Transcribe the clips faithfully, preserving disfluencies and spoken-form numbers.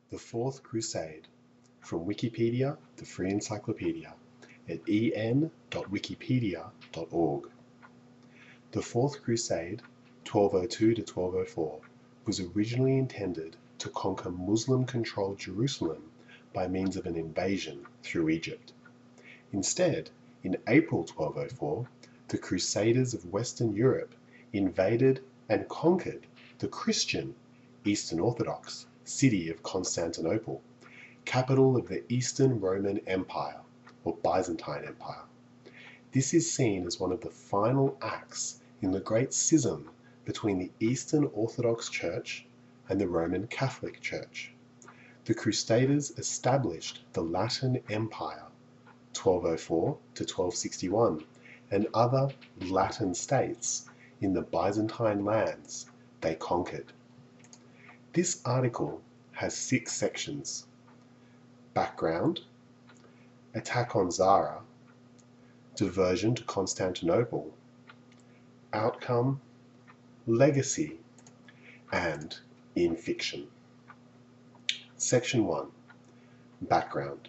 The Fourth Crusade, from Wikipedia, the free encyclopedia, at e n dot wikipedia dot org. The Fourth Crusade, twelve oh two to twelve oh four, was originally intended to conquer Muslim-controlled Jerusalem by means of an invasion through Egypt. Instead, in April twelve oh four, the Crusaders of Western Europe invaded and conquered the Christian, Eastern Orthodox city of Constantinople, capital of the Eastern Roman Empire, or Byzantine Empire. This is seen as one of the final acts in the great schism between the Eastern Orthodox Church and the Roman Catholic Church. The Crusaders established the Latin Empire, twelve oh four to twelve sixty-one, and other Latin states in the Byzantine lands they conquered. This article has six sections: background, attack on Zara, diversion to Constantinople, outcome, legacy, and in fiction. Section one. Background.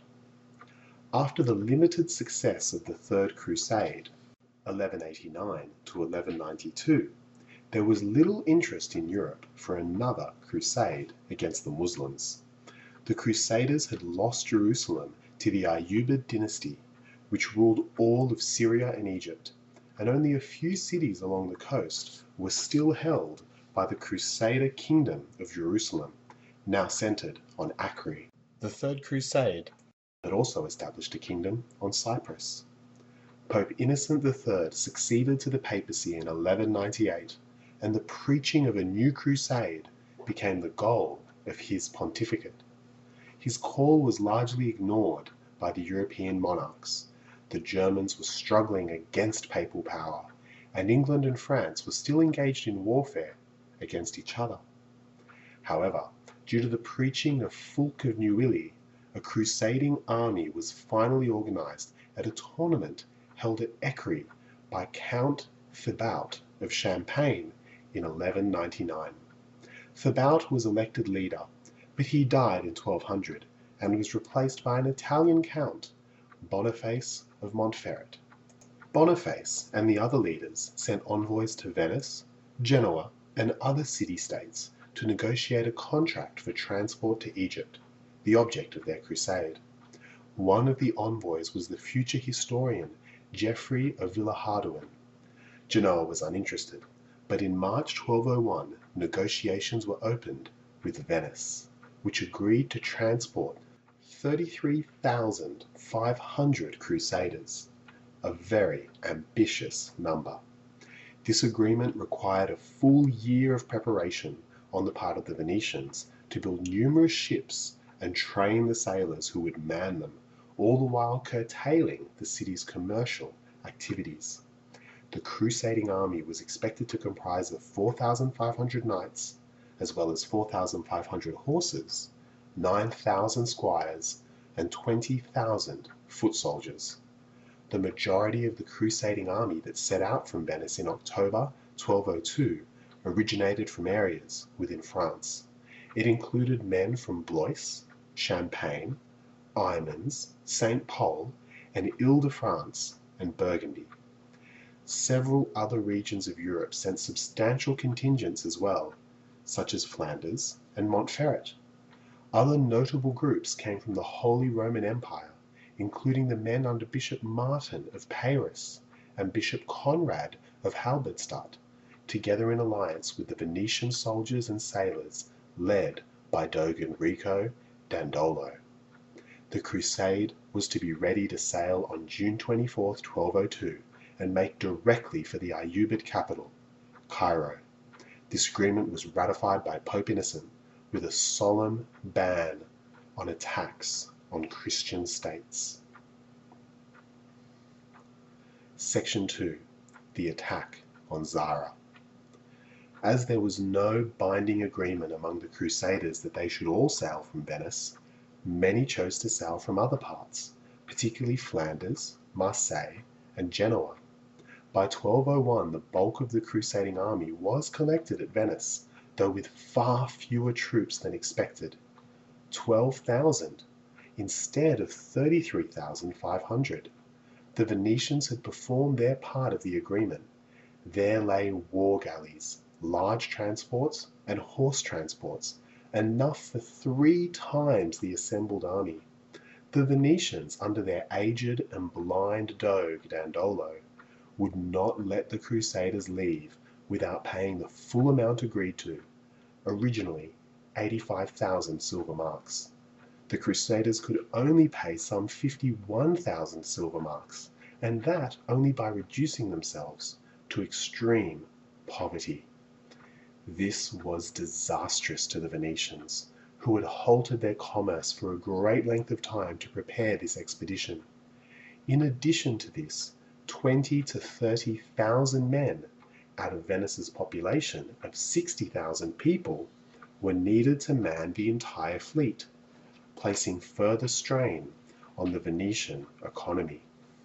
After the limited success of the Third Crusade, eleven eighty-nine to eleven ninety-two, there was little interest in Europe for another crusade against the Muslims. The Crusaders had lost Jerusalem to the Ayyubid dynasty, which ruled all of Syria and Egypt, and only a few cities along the coast were still held by the Crusader Kingdom of Jerusalem, now centered on Acre. The Third Crusade had also established a kingdom on Cyprus. Pope Innocent the Third succeeded to the papacy in eleven ninety-eight, and the preaching of a new crusade became the goal of his pontificate. His call was largely ignored by the European monarchs. The Germans were struggling against papal power, and England and France were still engaged in warfare against each other. However, due to the preaching of Fulk of Neuilly, a crusading army was finally organized at a tournament held at Écrit by Count Thibaut of Champagne in eleven ninety-nine. Thibaut was elected leader, but he died in twelve hundred and was replaced by an Italian count, Boniface of Montferrat. Boniface and the other leaders sent envoys to Venice, Genoa, and other city-states to negotiate a contract for transport to Egypt, the object of their crusade. One of the envoys was the future historian Geoffrey of Villehardouin. Genoa was uninterested, but in March twelve oh one negotiations were opened with Venice, which agreed to transport thirty-three thousand five hundred crusaders, a very ambitious number. This agreement required a full year of preparation on the part of the Venetians to build numerous ships and train the sailors who would man them, all the while curtailing the city's commercial activities. The crusading army was expected to comprise of four thousand five hundred knights, as well as four thousand five hundred horses, nine thousand squires, and twenty thousand foot soldiers. The majority of the crusading army that set out from Venice in October twelve oh two originated from areas within France. It included men from Blois, Champagne, Irmins, Saint Pol, and Ile-de-France and Burgundy. Several other regions of Europe sent substantial contingents as well, such as Flanders and Montferrat. Other notable groups came from the Holy Roman Empire, including the men under Bishop Martin of Paris and Bishop Conrad of Halberstadt, together in alliance with the Venetian soldiers and sailors led by Dogen Rico Dandolo. The crusade was to be ready to sail on June twenty-fourth, twelve oh two, and make directly for the Ayyubid capital, Cairo. This agreement was ratified by Pope Innocent with a solemn ban on attacks on Christian states. Section two. The attack on Zara. As there was no binding agreement among the Crusaders that they should all sail from Venice, many chose to sail from other parts, particularly Flanders, Marseille, and Genoa. By twelve oh one, the bulk of the crusading army was collected at Venice, though with far fewer troops than expected. twelve thousand, instead of thirty-three thousand five hundred. The Venetians had performed their part of the agreement. There lay war galleys, large transports, and horse transports, enough for three times the assembled army. The Venetians, under their aged and blind doge Dandolo, would not let the Crusaders leave without paying the full amount agreed to, originally eighty-five thousand silver marks. The Crusaders could only pay some fifty-one thousand silver marks, and that only by reducing themselves to extreme poverty. This was disastrous to the Venetians, who had halted their commerce for a great length of time to prepare this expedition. In addition to this, twenty to thirty thousand men, out of Venice's population of sixty thousand people, were needed to man the entire fleet, placing further strain on the Venetian economy.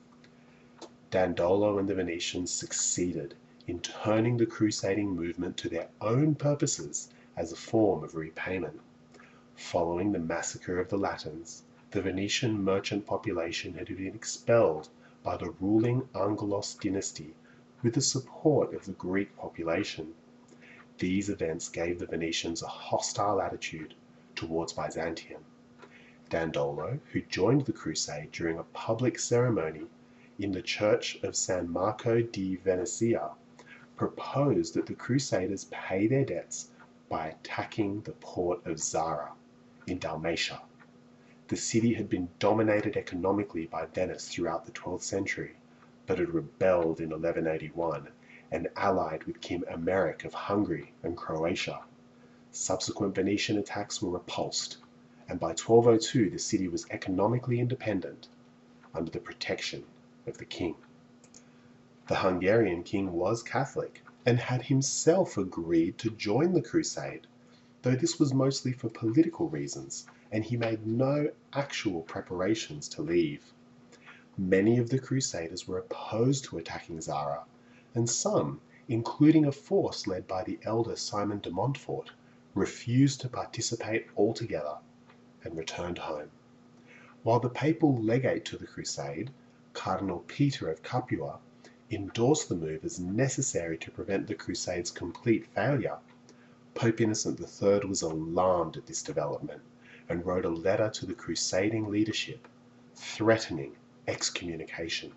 Dandolo and the Venetians succeeded in turning the crusading movement to their own purposes as a form of repayment. Following the massacre of the Latins, the Venetian merchant population had been expelled by the ruling Angelos dynasty with the support of the Greek population. These events gave the Venetians a hostile attitude towards Byzantium. Dandolo, who joined the crusade during a public ceremony in the church of San Marco di Venezia, proposed that the Crusaders pay their debts by attacking the port of Zara in Dalmatia. The city had been dominated economically by Venice throughout the twelfth century, but had rebelled in eleven eighty-one and allied with King Emeric of Hungary and Croatia. Subsequent Venetian attacks were repulsed, and by twelve oh two the city was economically independent under the protection of the king. The Hungarian king was Catholic and had himself agreed to join the crusade, though this was mostly for political reasons, and he made no actual preparations to leave. Many of the crusaders were opposed to attacking Zara, and some, including a force led by the elder Simon de Montfort, refused to participate altogether and returned home. While the papal legate to the crusade, Cardinal Peter of Capua, endorsed the move as necessary to prevent the crusade's complete failure, Pope Innocent the Third was alarmed at this development and wrote a letter to the crusading leadership threatening excommunication.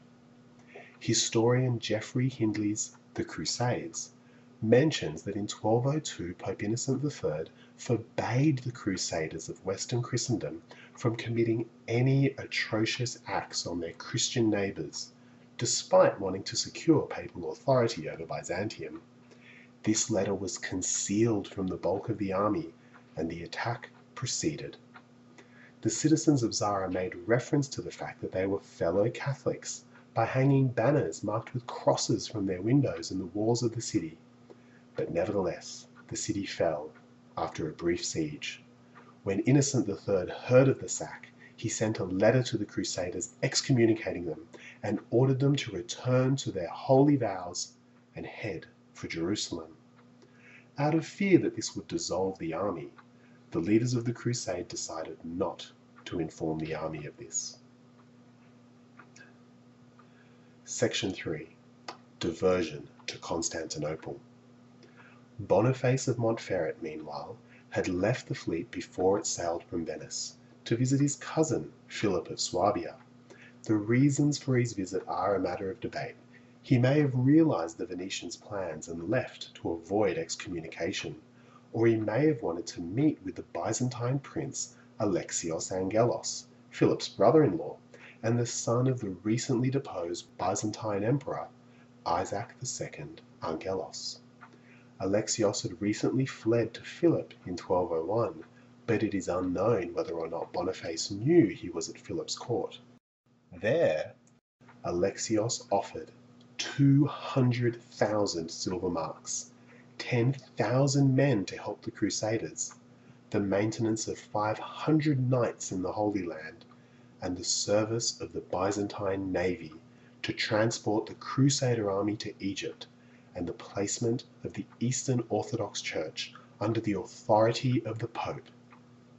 Historian Geoffrey Hindley's The Crusades mentions that in twelve oh two Pope Innocent the Third forbade the Crusaders of Western Christendom from committing any atrocious acts on their Christian neighbours, despite wanting to secure papal authority over Byzantium. This letter was concealed from the bulk of the army, and the attack proceeded. The citizens of Zara made reference to the fact that they were fellow Catholics by hanging banners marked with crosses from their windows in the walls of the city. But nevertheless, the city fell after a brief siege. When Innocent the Third heard of the sack, he sent a letter to the Crusaders excommunicating them and ordered them to return to their holy vows and head for Jerusalem. Out of fear that this would dissolve the army, the leaders of the crusade decided not to inform the army of this. Section three. Diversion to Constantinople. Boniface of Montferrat, meanwhile, had left the fleet before it sailed from Venice to visit his cousin, Philip of Swabia. The reasons for his visit are a matter of debate. He may have realized the Venetians' plans and left to avoid excommunication, or he may have wanted to meet with the Byzantine prince Alexios Angelos, Philip's brother-in-law, and the son of the recently deposed Byzantine emperor Isaac the Second Angelos. Alexios had recently fled to Philip in twelve oh one, but it is unknown whether or not Boniface knew he was at Philip's court. There, Alexios offered two hundred thousand silver marks, ten thousand men to help the Crusaders, the maintenance of five hundred knights in the Holy Land, and the service of the Byzantine navy to transport the Crusader army to Egypt, and the placement of the Eastern Orthodox Church under the authority of the Pope.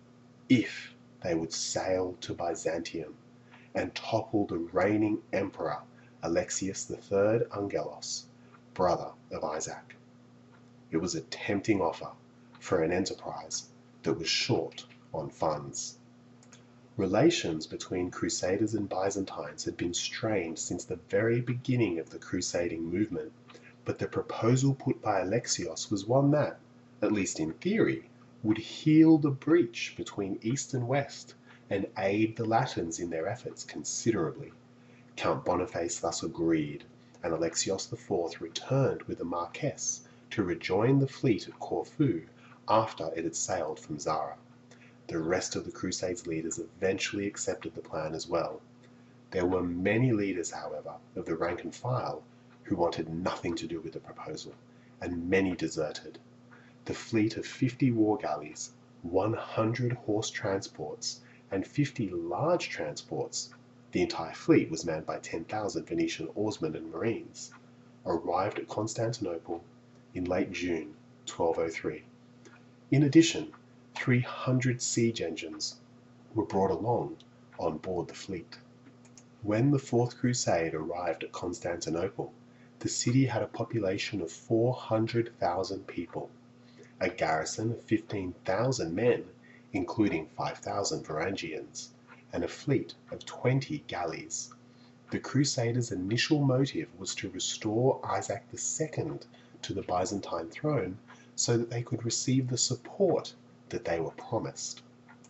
if they would sail to Byzantium and topple the reigning emperor Alexius the Third Angelos, brother of Isaac. It was a tempting offer for an enterprise that was short on funds. Relations between Crusaders and Byzantines had been strained since the very beginning of the crusading movement, but the proposal put by Alexios was one that, at least in theory, would heal the breach between East and West and aid the Latins in their efforts considerably. Count Boniface thus agreed, and Alexios the Fourth returned with the Marquess to rejoin the fleet at Corfu after it had sailed from Zara. The rest of the Crusades leaders eventually accepted the plan as well. There were many leaders, however, of the rank and file who wanted nothing to do with the proposal, and many deserted. The fleet of fifty war galleys, one hundred horse transports, and fifty large transports — the entire fleet was manned by ten thousand Venetian oarsmen and marines — arrived at Constantinople in late June twelve oh three. In addition, three hundred siege engines were brought along on board the fleet. When the Fourth Crusade arrived at Constantinople, the city had a population of four hundred thousand people, a garrison of fifteen thousand men, including five thousand Varangians, and a fleet of twenty galleys. The Crusaders' initial motive was to restore Isaac the Second to the Byzantine throne so that they could receive the support that they were promised.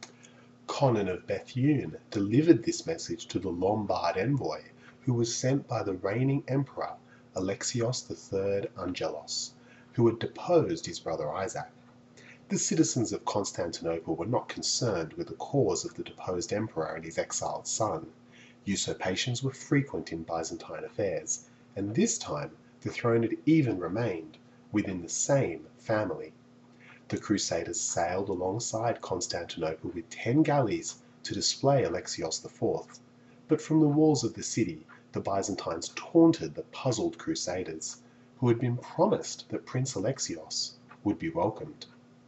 Conon of Bethune delivered this message to the Lombard envoy, who was sent by the reigning emperor Alexios the Third Angelos, who had deposed his brother Isaac. The citizens of Constantinople were not concerned with the cause of the deposed emperor and his exiled son. Usurpations were frequent in Byzantine affairs, and this time the throne had even remained within the same family. The Crusaders sailed alongside Constantinople with ten galleys to display Alexios the Fourth, but from the walls of the city the Byzantines taunted the puzzled Crusaders, who had been promised that Prince Alexios would be welcomed.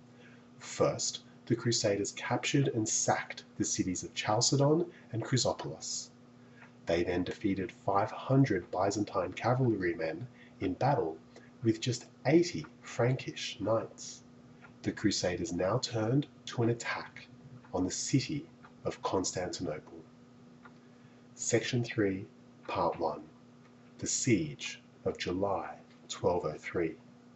First, the Crusaders captured and sacked the cities of Chalcedon and Chrysopolis. They then defeated five hundred Byzantine cavalrymen in battle with just eighty Frankish knights. The Crusaders now turned to an attack on the city of Constantinople. Section three, Part one. The Siege of July twelve oh three.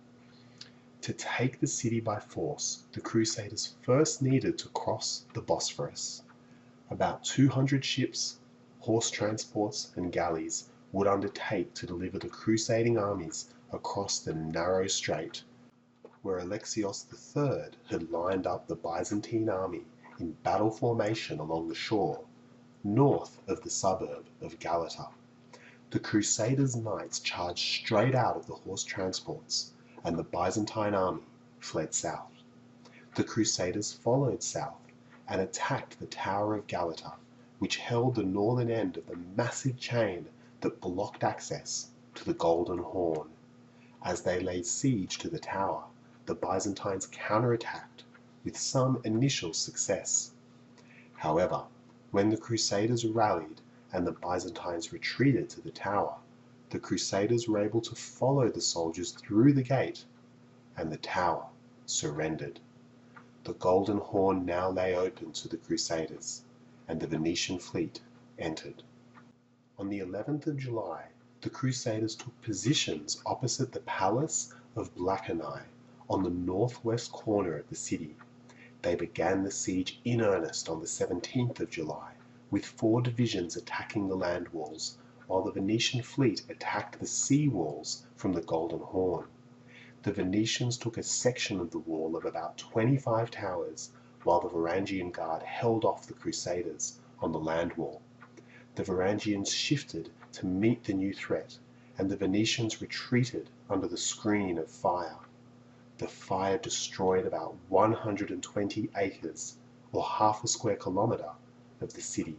To take the city by force, the Crusaders first needed to cross the Bosphorus. About two hundred ships, horse transports, and galleys would undertake to deliver the crusading armies across the narrow strait, where Alexios the Third had lined up the Byzantine army in battle formation along the shore, north of the suburb of Galata. The Crusaders' knights charged straight out of the horse transports, and the Byzantine army fled south. The Crusaders followed south and attacked the Tower of Galata, which held the northern end of the massive chain that blocked access to the Golden Horn. As they laid siege to the tower, the Byzantines counterattacked with some initial success. However, when the Crusaders rallied and the Byzantines retreated to the tower, the Crusaders were able to follow the soldiers through the gate, and the tower surrendered. The Golden Horn now lay open to the Crusaders, and the Venetian fleet entered. On the eleventh of July, the Crusaders took positions opposite the Palace of Blakenai, on the northwest corner of the city. They began the siege in earnest on the seventeenth of July, with four divisions attacking the land walls, while the Venetian fleet attacked the sea walls from the Golden Horn. The Venetians took a section of the wall of about twenty-five towers, while the Varangian Guard held off the Crusaders on the land wall. The Varangians shifted to meet the new threat, and the Venetians retreated under the screen of fire. The fire destroyed about one hundred twenty acres, or half a square kilometre, of the city.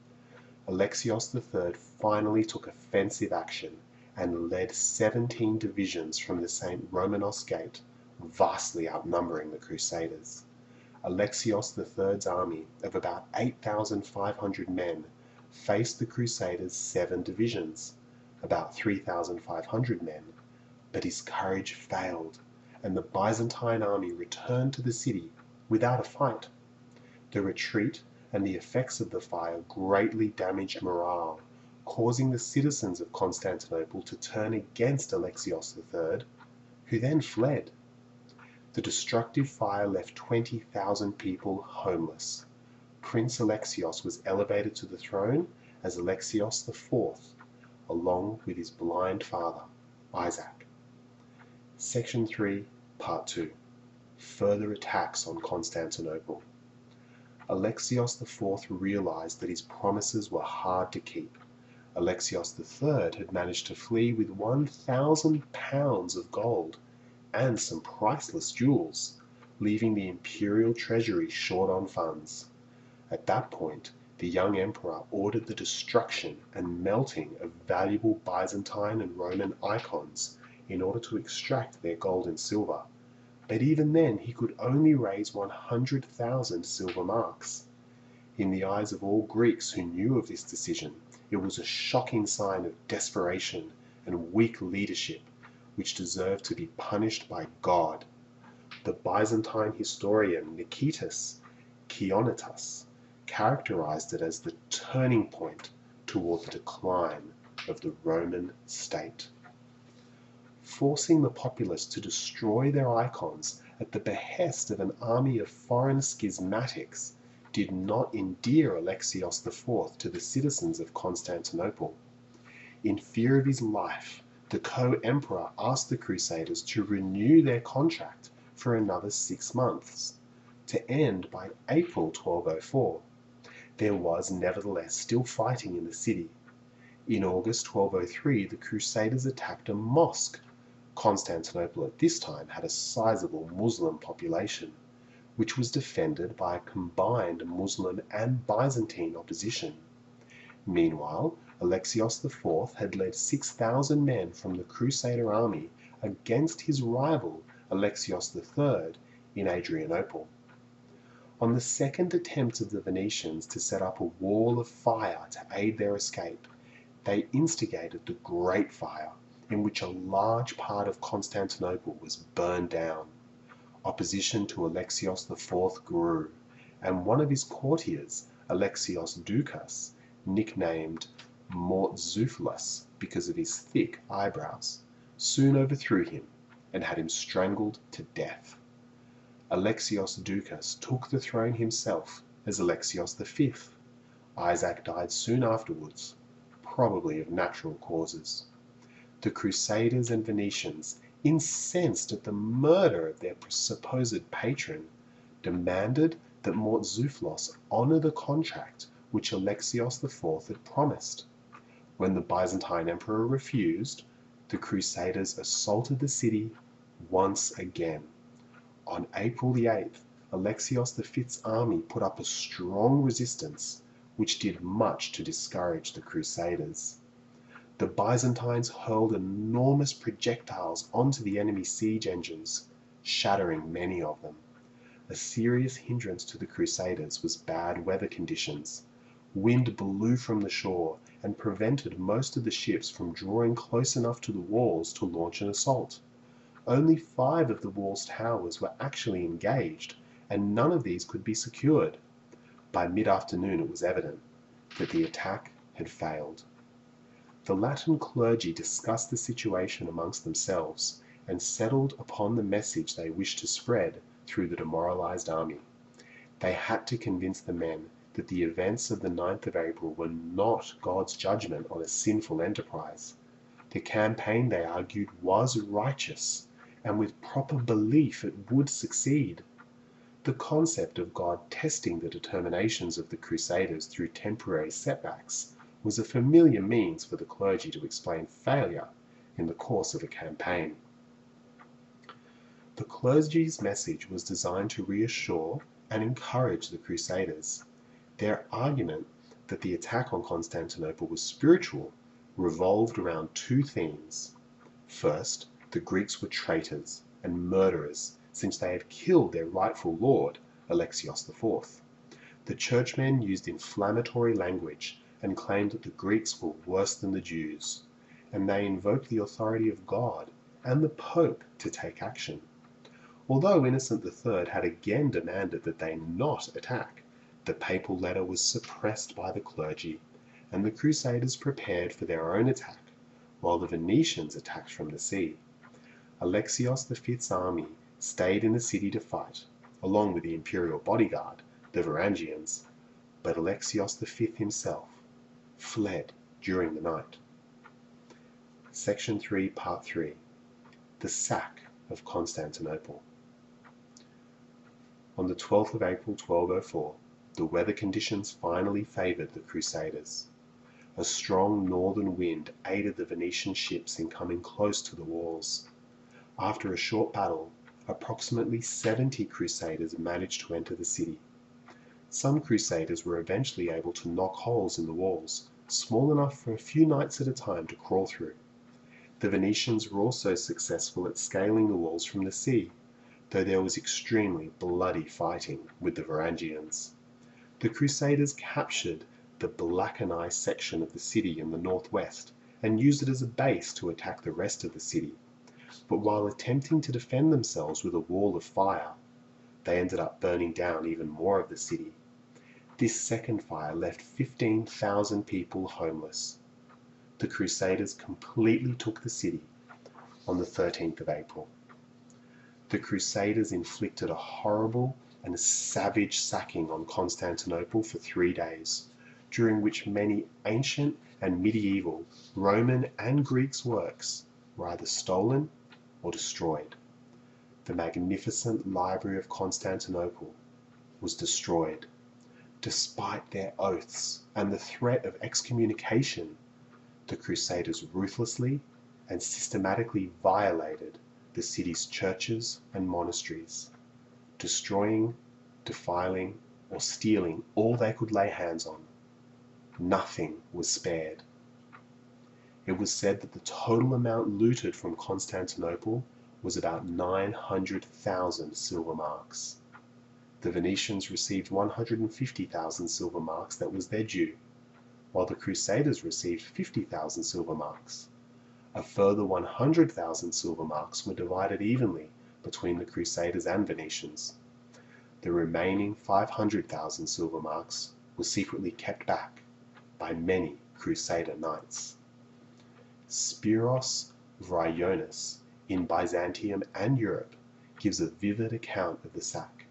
Alexios the Third finally took offensive action and led seventeen divisions from the Saint Romanos Gate, vastly outnumbering the Crusaders. Alexios the third's army of about eight thousand five hundred men faced the Crusaders' seven divisions, about three thousand five hundred men, but his courage failed, and the Byzantine army returned to the city without a fight. The retreat and the effects of the fire greatly damaged morale, causing the citizens of Constantinople to turn against Alexios the third, who then fled. The destructive fire left twenty thousand people homeless. Prince Alexios was elevated to the throne as Alexios the fourth, along with his blind father, Isaac. Section three, Part two. Further attacks on Constantinople. Alexios the fourth realized that his promises were hard to keep. Alexios the third had managed to flee with one thousand pounds of gold and some priceless jewels, leaving the imperial treasury short on funds. At that point, the young emperor ordered the destruction and melting of valuable Byzantine and Roman icons in order to extract their gold and silver. But even then, he could only raise one hundred thousand silver marks. In the eyes of all Greeks who knew of this decision, it was a shocking sign of desperation and weak leadership, which deserved to be punished by God. The Byzantine historian Nikitas Chionotas characterized it as the turning point toward the decline of the Roman state. Forcing the populace to destroy their icons at the behest of an army of foreign schismatics did not endear Alexios the fourth to the citizens of Constantinople. In fear of his life, the co-emperor asked the Crusaders to renew their contract for another six months, to end by April twelve oh four. There was nevertheless still fighting in the city. In August twelve oh three, the Crusaders attacked a mosque. Constantinople at this time had a sizable Muslim population, which was defended by a combined Muslim and Byzantine opposition. Meanwhile, Alexios the fourth had led six thousand men from the Crusader army against his rival Alexios the third in Adrianople. On the second attempt of the Venetians to set up a wall of fire to aid their escape, they instigated the Great Fire, in which a large part of Constantinople was burned down. Opposition to Alexios the fourth grew, and one of his courtiers, Alexios Doukas, nicknamed Mortzouphlos because of his thick eyebrows, soon overthrew him and had him strangled to death. Alexios Doukas took the throne himself as Alexios the fifth. Isaac died soon afterwards, probably of natural causes. The Crusaders and Venetians, incensed at the murder of their supposed patron, demanded that Mortzouphlos honor the contract which Alexios the fourth had promised. When the Byzantine emperor refused, the Crusaders assaulted the city once again. On April the eighth, Alexios the fifth's army put up a strong resistance, which did much to discourage the Crusaders. The Byzantines hurled enormous projectiles onto the enemy's siege engines, shattering many of them. A serious hindrance to the Crusaders was bad weather conditions. Wind blew from the shore and prevented most of the ships from drawing close enough to the walls to launch an assault. Only five of the wall's towers were actually engaged, and none of these could be secured. By mid-afternoon it was evident that the attack had failed. The Latin clergy discussed the situation amongst themselves and settled upon the message they wished to spread through the demoralized army. They had to convince the men that the events of the ninth of April were not God's judgment on a sinful enterprise. The campaign, they argued, was righteous, and with proper belief it would succeed. The concept of God testing the determinations of the Crusaders through temporary setbacks was a familiar means for the clergy to explain failure in the course of a campaign. The clergy's message was designed to reassure and encourage the Crusaders. Their argument that the attack on Constantinople was spiritual revolved around two themes. First, the Greeks were traitors and murderers, since they had killed their rightful lord, Alexios the Fourth. The churchmen used inflammatory language and claimed that the Greeks were worse than the Jews, and they invoked the authority of God and the Pope to take action. Although Innocent the Third had again demanded that they not attack, the papal letter was suppressed by the clergy, and the Crusaders prepared for their own attack, while the Venetians attacked from the sea. Alexios the Fifth's army stayed in the city to fight, along with the imperial bodyguard, the Varangians, but Alexios the Fifth himself fled during the night. Section three, Part three. The Sack of Constantinople. On the twelfth of April twelve oh four, the weather conditions finally favoured the Crusaders. A strong northern wind aided the Venetian ships in coming close to the walls. After a short battle, approximately seventy Crusaders managed to enter the city. Some Crusaders were eventually able to knock holes in the walls, small enough for a few knights at a time to crawl through. The Venetians were also successful at scaling the walls from the sea, though there was extremely bloody fighting with the Varangians. The Crusaders captured the Blakeney section of the city in the northwest and used it as a base to attack the rest of the city. But while attempting to defend themselves with a wall of fire, they ended up burning down even more of the city. This second fire left fifteen thousand people homeless. The Crusaders completely took the city on the thirteenth of April. The Crusaders inflicted a horrible and savage sacking on Constantinople for three days, during which many ancient and medieval Roman and Greek works were either stolen or destroyed. The magnificent Library of Constantinople was destroyed. Despite their oaths and the threat of excommunication, the Crusaders ruthlessly and systematically violated the city's churches and monasteries, destroying, defiling, or stealing all they could lay hands on. Nothing was spared. It was said that the total amount looted from Constantinople was about nine hundred thousand silver marks. The Venetians received one hundred fifty thousand silver marks that was their due, while the Crusaders received fifty thousand silver marks. A further one hundred thousand silver marks were divided evenly between the Crusaders and Venetians. The remaining five hundred thousand silver marks were secretly kept back by many Crusader knights. Spiros Vryonis in Byzantium and Europe gives a vivid account of the sack.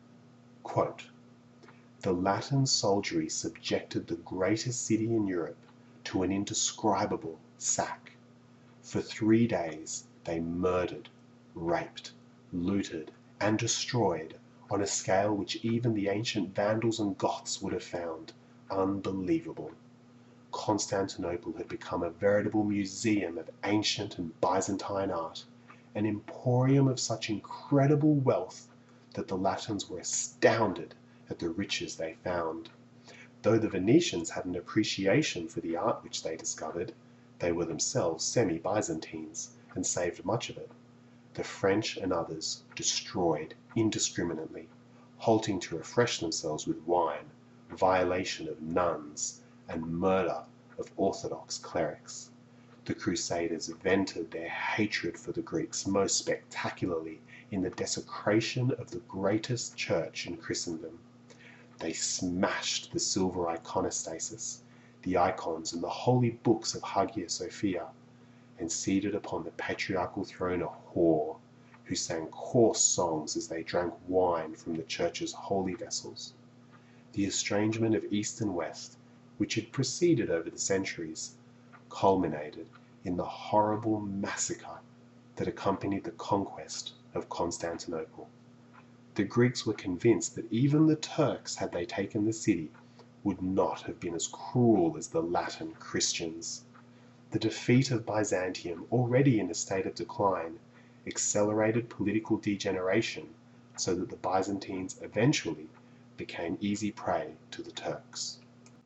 Quote, "The Latin soldiery subjected the greatest city in Europe to an indescribable sack. For three days they murdered, raped, looted, and destroyed on a scale which even the ancient Vandals and Goths would have found unbelievable. Constantinople had become a veritable museum of ancient and Byzantine art, an emporium of such incredible wealth that the Latins were astounded at the riches they found. Though the Venetians had an appreciation for the art which they discovered, they were themselves semi-Byzantines and saved much of it. The French and others destroyed indiscriminately, halting to refresh themselves with wine, violation of nuns, and murder of Orthodox clerics. The Crusaders vented their hatred for the Greeks most spectacularly in the desecration of the greatest church in Christendom. They smashed the silver iconostasis, the icons and the holy books of Hagia Sophia, and seated upon the patriarchal throne a whore, who sang coarse songs as they drank wine from the church's holy vessels. The estrangement of East and West, which had proceeded over the centuries, culminated in the horrible massacre that accompanied the conquest of Constantinople. The Greeks were convinced that even the Turks, had they taken the city, would not have been as cruel as the Latin Christians. The defeat of Byzantium, already in a state of decline, accelerated political degeneration so that the Byzantines eventually became easy prey to the Turks.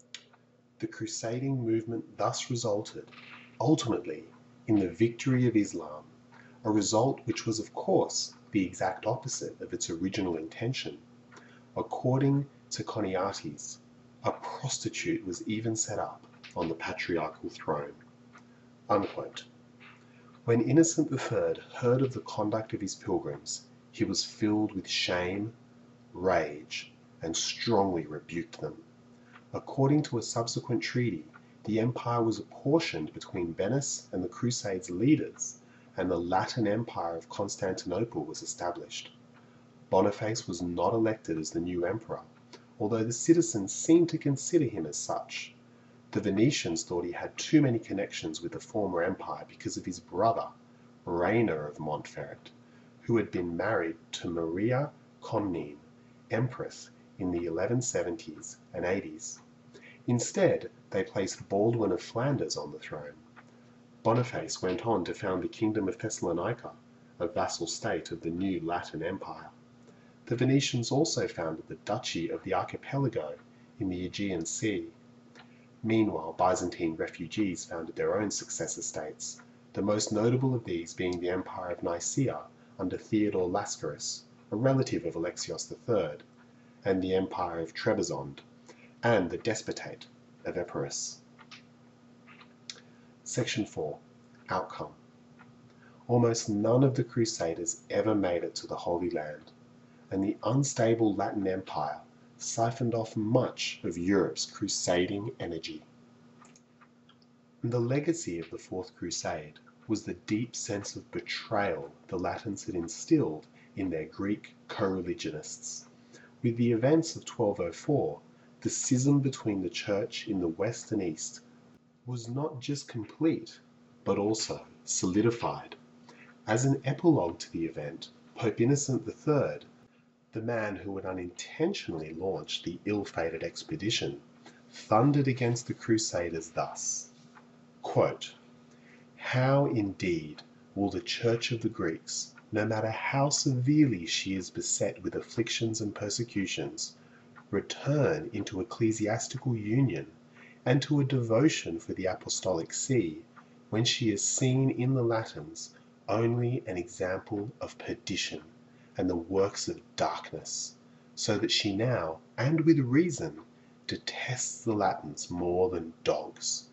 The crusading movement thus resulted, ultimately, in the victory of Islam, a result which was of course the exact opposite of its original intention. According to Choniates, a prostitute was even set up on the patriarchal throne. Unquote. When Innocent the Third heard of the conduct of his pilgrims, he was filled with shame, rage, and strongly rebuked them. According to a subsequent treaty, the empire was apportioned between Venice and the Crusades' leaders, and the Latin Empire of Constantinople was established. Boniface was not elected as the new emperor, although the citizens seemed to consider him as such. The Venetians thought he had too many connections with the former empire because of his brother, Rainer of Montferrat, who had been married to Maria Comnene, empress in the eleven seventies and eighties. Instead, they placed Baldwin of Flanders on the throne. Boniface went on to found the Kingdom of Thessalonica, a vassal state of the new Latin Empire. The Venetians also founded the Duchy of the Archipelago in the Aegean Sea. Meanwhile, Byzantine refugees founded their own successor states, the most notable of these being the Empire of Nicaea under Theodore Lascaris, a relative of Alexios the Third, and the Empire of Trebizond, and the Despotate of Epirus. Section four. Outcome. Almost none of the Crusaders ever made it to the Holy Land, and the unstable Latin Empire siphoned off much of Europe's crusading energy. The legacy of the Fourth Crusade was the deep sense of betrayal the Latins had instilled in their Greek co-religionists. With the events of twelve oh four, the schism between the Church in the West and East was not just complete, but also solidified. As an epilogue to the event, Pope Innocent the Third, the man who had unintentionally launched the ill-fated expedition, thundered against the Crusaders thus, quote, "How indeed will the Church of the Greeks, no matter how severely she is beset with afflictions and persecutions, return into ecclesiastical union and to a devotion for the Apostolic See, when she is seen in the Latins only an example of perdition and the works of darkness, so that she now, and with reason, detests the Latins more than dogs.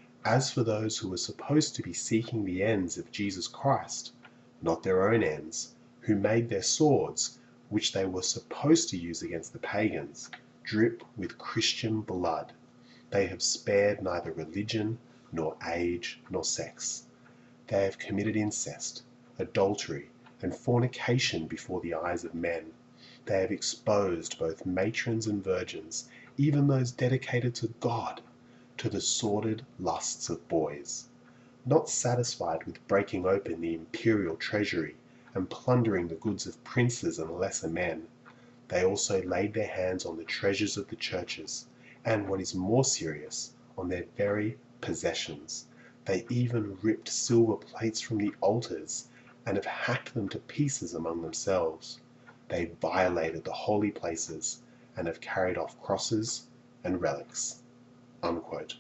As for those who are supposed to be seeking the ends of Jesus Christ, not their own ends, who made their swords, which they were supposed to use against the pagans, drip with Christian blood, they have spared neither religion, nor age, nor sex. They have committed incest, adultery, and fornication before the eyes of men. They have exposed both matrons and virgins, even those dedicated to God, to the sordid lusts of boys. Not satisfied with breaking open the imperial treasury and plundering the goods of princes and lesser men, they also laid their hands on the treasures of the churches, and what is more serious, on their very possessions. They even ripped silver plates from the altars and have hacked them to pieces among themselves. They violated the holy places and have carried off crosses and relics." Unquote.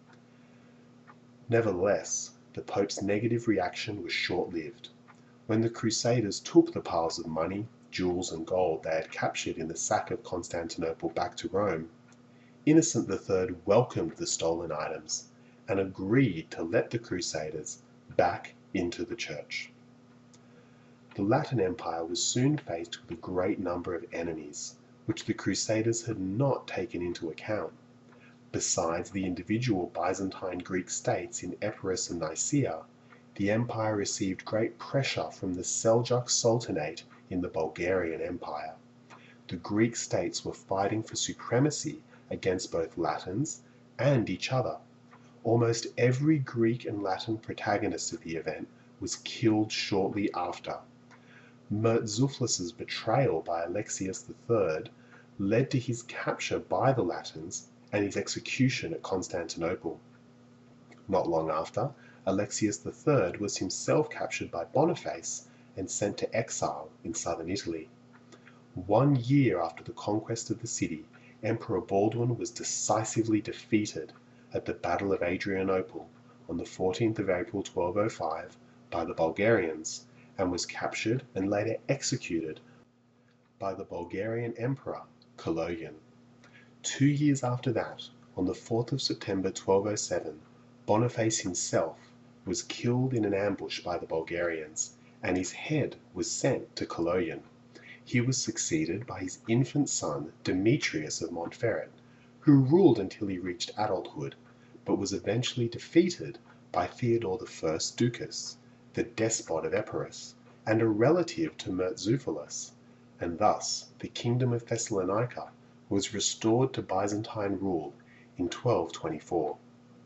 Nevertheless, the Pope's negative reaction was short-lived. When the Crusaders took the piles of money, jewels and gold they had captured in the sack of Constantinople back to Rome, Innocent the Third welcomed the stolen items and agreed to let the Crusaders back into the Church. The Latin Empire was soon faced with a great number of enemies, which the Crusaders had not taken into account. Besides the individual Byzantine Greek states in Epirus and Nicaea, the empire received great pressure from the Seljuk Sultanate in the Bulgarian Empire. The Greek states were fighting for supremacy against both Latins and each other. Almost every Greek and Latin protagonist of the event was killed shortly after. Murtzuphlus' betrayal by Alexius the Third led to his capture by the Latins and his execution at Constantinople. Not long after, Alexius the Third was himself captured by Boniface and sent to exile in southern Italy. One year after the conquest of the city, Emperor Baldwin was decisively defeated at the Battle of Adrianople on the fourteenth of April twelve oh five by the Bulgarians, and was captured and later executed by the Bulgarian Emperor Cologne. Two years after that, on the fourth of September twelve oh seven, Boniface himself was killed in an ambush by the Bulgarians, and his head was sent to Cologne. He was succeeded by his infant son Demetrius of Montferrat, who ruled until he reached adulthood, but was eventually defeated by Theodore the First Ducas, the despot of Epirus, and a relative to Murtzuphlus, and thus the kingdom of Thessalonica was restored to Byzantine rule in twelve twenty-four.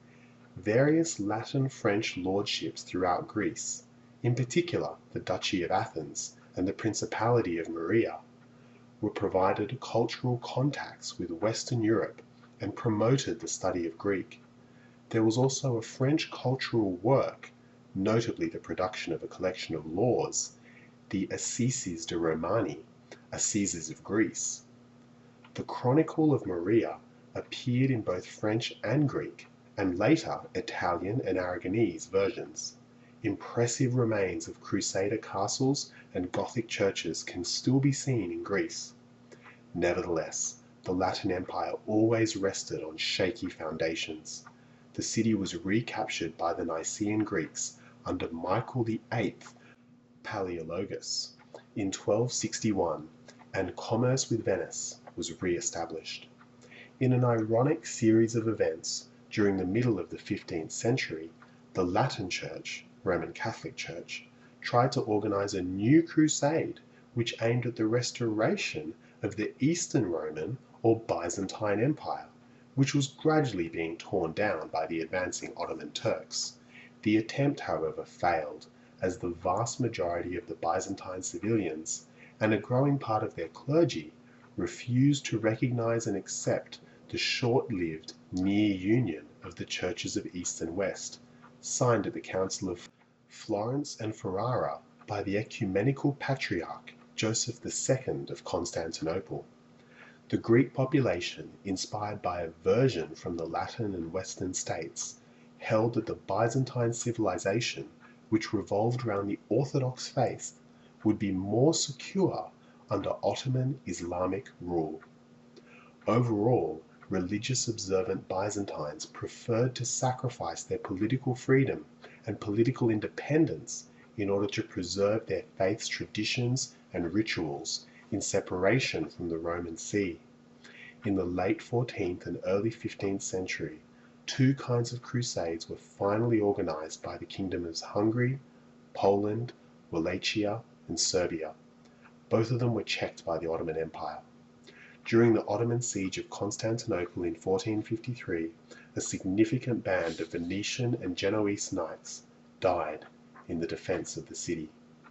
Various Latin-French lordships throughout Greece, in particular the Duchy of Athens and the Principality of Morea, were provided cultural contacts with Western Europe and promoted the study of Greek. There was also a French cultural work, notably the production of a collection of laws, the Assizes de Romani, Assizes of Greece. The Chronicle of Morea appeared in both French and Greek, and later Italian and Aragonese versions. Impressive remains of Crusader castles and Gothic churches can still be seen in Greece. Nevertheless, the Latin Empire always rested on shaky foundations. The city was recaptured by the Nicene Greeks under Michael the Eighth Palaeologus in twelve sixty-one, and commerce with Venice was re-established. In an ironic series of events, during the middle of the fifteenth century, the Latin Church, Roman Catholic Church, tried to organize a new crusade which aimed at the restoration of the Eastern Roman or Byzantine Empire, which was gradually being torn down by the advancing Ottoman Turks. The attempt, however, failed, as the vast majority of the Byzantine civilians and a growing part of their clergy refused to recognize and accept the short-lived near union of the churches of East and West, signed at the Council of Florence and Ferrara by the ecumenical patriarch Joseph the Second of Constantinople. The Greek population, inspired by aversion from the Latin and Western states, held that the Byzantine civilization, which revolved around the Orthodox faith, would be more secure under Ottoman Islamic rule. Overall, religious observant Byzantines preferred to sacrifice their political freedom and political independence in order to preserve their faith's traditions and rituals in separation from the Roman See. In the late fourteenth and early fifteenth century, two kinds of crusades were finally organized by the kingdoms of Hungary, Poland, Wallachia, and Serbia. Both of them were checked by the Ottoman Empire. During the Ottoman siege of Constantinople in fourteen fifty-three, a significant band of Venetian and Genoese knights died in the defense of the city.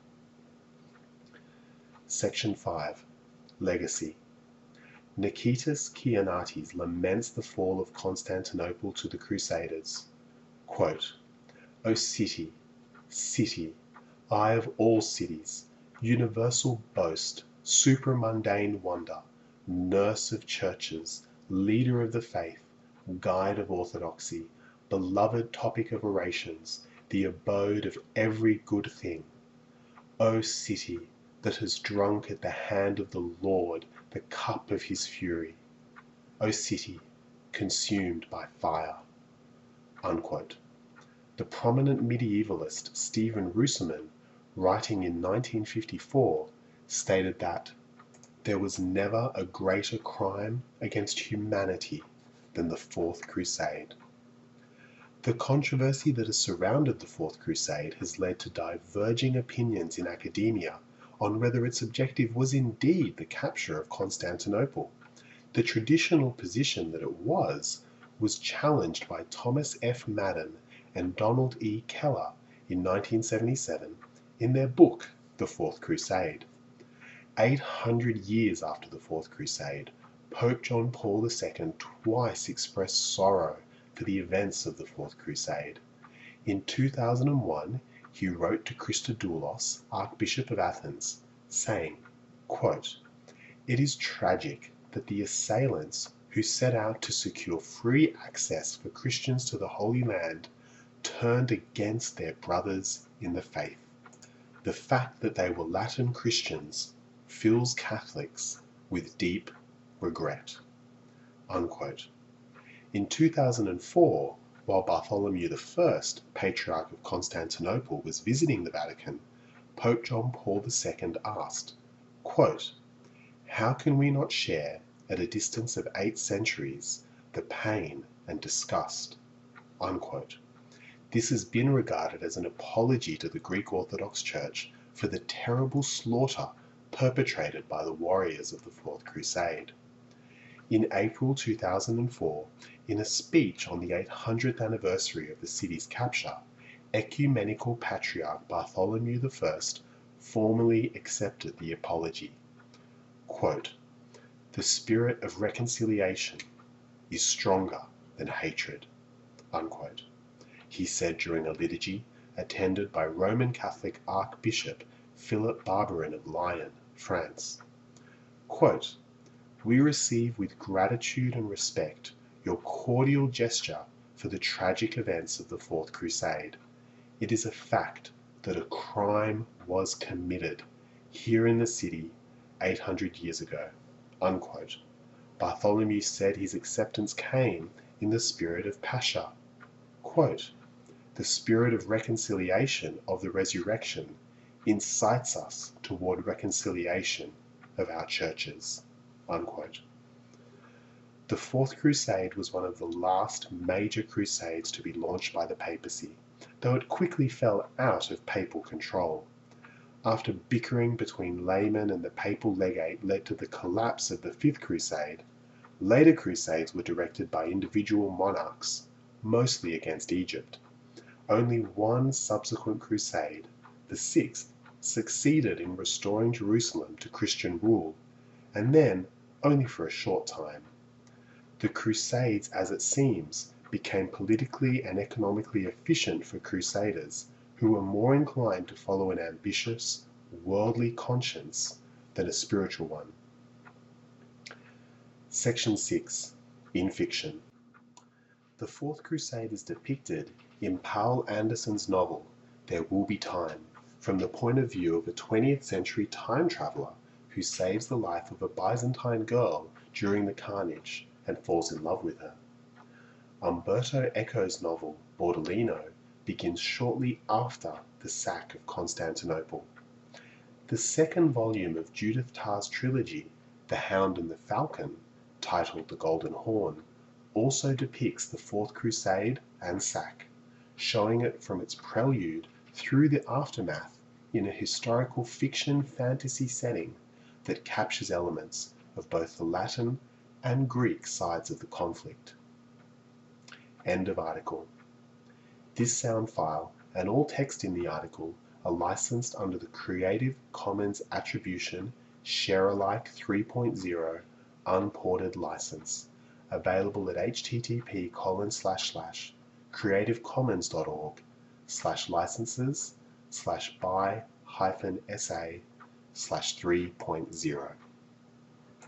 Section five. Legacy. Nikitas Kianates laments the fall of Constantinople to the Crusaders. Quote, "O city, city, eye of all cities, universal boast, supramundane wonder, nurse of churches, leader of the faith, guide of orthodoxy, beloved topic of orations, the abode of every good thing. O city, that has drunk at the hand of the Lord the cup of his fury. O city, consumed by fire." Unquote. The prominent medievalist Stephen Runciman, writing in nineteen fifty-four, stated that there was never a greater crime against humanity than the Fourth Crusade. The controversy that has surrounded the Fourth Crusade has led to diverging opinions in academia on whether its objective was indeed the capture of Constantinople. The traditional position that it was, was challenged by Thomas F. Madden and Donald E. Keller in nineteen seventy-seven in their book, The Fourth Crusade. Eight hundred years after the Fourth Crusade, Pope John Paul the Second twice expressed sorrow for the events of the Fourth Crusade. In two thousand one, he wrote to Christodoulos, Archbishop of Athens, saying, quote, "It is tragic that the assailants who set out to secure free access for Christians to the Holy Land turned against their brothers in the faith. The fact that they were Latin Christians fills Catholics with deep regret." Unquote. In two thousand four, while Bartholomew the First, Patriarch of Constantinople, was visiting the Vatican, Pope John Paul the Second asked, quote, "How can we not share, at a distance of eight centuries, the pain and disgust?" Unquote. This has been regarded as an apology to the Greek Orthodox Church for the terrible slaughter perpetrated by the warriors of the Fourth Crusade. In April two thousand four, in a speech on the eight hundredth anniversary of the city's capture, Ecumenical Patriarch Bartholomew the First formally accepted the apology. Quote, "The spirit of reconciliation is stronger than hatred," unquote, he said during a liturgy attended by Roman Catholic Archbishop Philip Barbarin of Lyon, France. Quote, "We receive with gratitude and respect your cordial gesture for the tragic events of the Fourth Crusade. It is a fact that a crime was committed here in the city eight hundred years ago." Unquote. Bartholomew said his acceptance came in the spirit of Pascha. Quote, "The spirit of reconciliation of the resurrection incites us toward reconciliation of our churches." Unquote. The Fourth Crusade was one of the last major crusades to be launched by the papacy, though it quickly fell out of papal control. After bickering between laymen and the papal legate led to the collapse of the Fifth Crusade, later crusades were directed by individual monarchs, mostly against Egypt. Only one subsequent crusade, the Sixth, succeeded in restoring Jerusalem to Christian rule, and then only for a short time. The Crusades, as it seems, became politically and economically efficient for crusaders who were more inclined to follow an ambitious, worldly conscience than a spiritual one. Section six. In Fiction. The Fourth Crusade is depicted in Paul Anderson's novel, There Will Be Time, from the point of view of a twentieth century time traveller who saves the life of a Byzantine girl during the carnage and falls in love with her. Umberto Eco's novel, Bordellino, begins shortly after the sack of Constantinople. The second volume of Judith Tarr's trilogy, The Hound and the Falcon, titled The Golden Horn, also depicts the Fourth Crusade and sack, showing it from its prelude through the aftermath in a historical fiction fantasy setting that captures elements of both the Latin and Greek sides of the conflict. End of article. This sound file and all text in the article are licensed under the Creative Commons Attribution Share-alike three point oh Unported License, available at http colon slash slash creativecommons.org slash licenses slash by hyphen sa slash 3.0.